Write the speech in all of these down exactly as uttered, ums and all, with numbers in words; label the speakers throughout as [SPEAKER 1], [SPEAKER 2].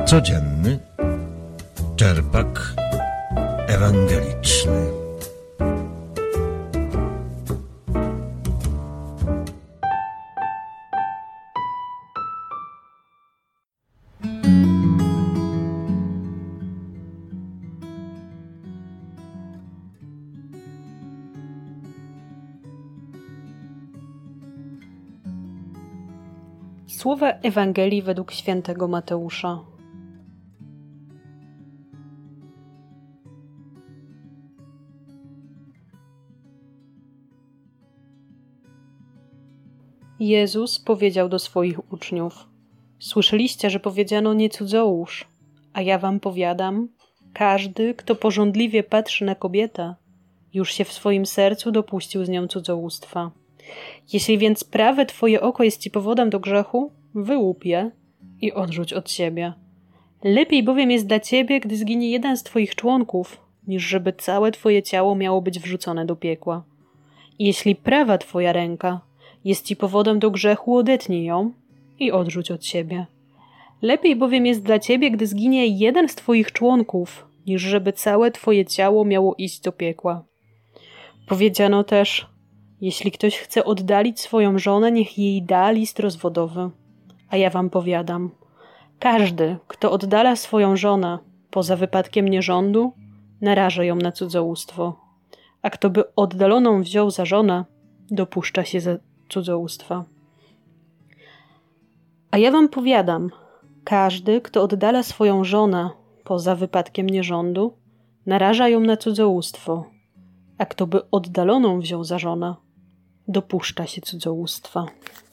[SPEAKER 1] Codzienny czerpak ewangeliczny.
[SPEAKER 2] Słowa Ewangelii według świętego Mateusza. Jezus powiedział do swoich uczniów: Słyszeliście, że powiedziano nie cudzołóż, a ja wam powiadam, każdy, kto pożądliwie patrzy na kobietę, już się w swoim sercu dopuścił z nią cudzołóstwa. Jeśli więc prawe twoje oko jest ci powodem do grzechu, wyłup je i odrzuć od siebie. Lepiej bowiem jest dla ciebie, gdy zginie jeden z twoich członków, niż żeby całe twoje ciało miało być wrzucone do piekła. I jeśli prawa twoja ręka jest ci powodem do grzechu, odetnij ją i odrzuć od siebie. Lepiej bowiem jest dla ciebie, gdy zginie jeden z twoich członków, niż żeby całe twoje ciało miało iść do piekła. Powiedziano też: jeśli ktoś chce oddalić swoją żonę, niech jej da list rozwodowy. A ja wam powiadam, każdy, kto oddala swoją żonę poza wypadkiem nierządu, naraża ją na cudzołóstwo. A kto by oddaloną wziął za żonę, dopuszcza się za cudzołóstwa. A ja wam powiadam, każdy, kto oddala swoją żonę poza wypadkiem nierządu, naraża ją na cudzołóstwo. A kto by oddaloną wziął za żonę, dopuszcza się cudzołóstwa.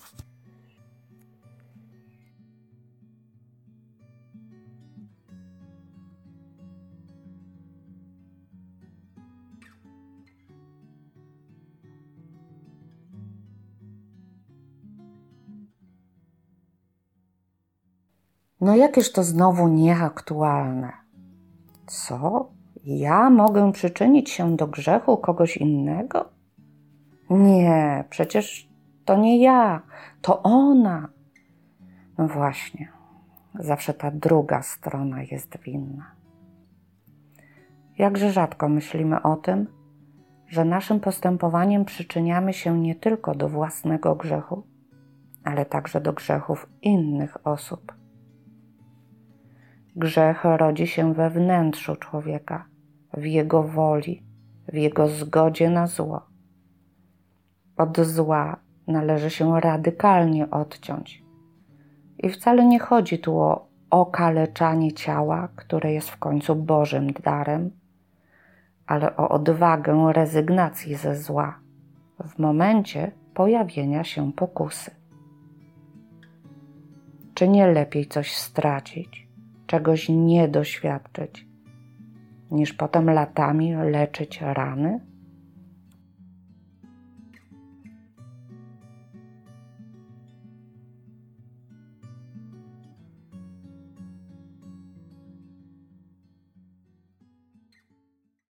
[SPEAKER 3] No jakież to znowu nieaktualne. Co? Ja mogę przyczynić się do grzechu kogoś innego? Nie, przecież to nie ja, to ona. No właśnie, zawsze ta druga strona jest winna. Jakże rzadko myślimy o tym, że naszym postępowaniem przyczyniamy się nie tylko do własnego grzechu, ale także do grzechów innych osób. Grzech rodzi się we wnętrzu człowieka, w jego woli, w jego zgodzie na zło. Od zła należy się radykalnie odciąć. I wcale nie chodzi tu o okaleczanie ciała, które jest w końcu Bożym darem, ale o odwagę rezygnacji ze zła w momencie pojawienia się pokusy. Czy nie lepiej coś stracić, czegoś nie doświadczyć, niż potem latami leczyć rany?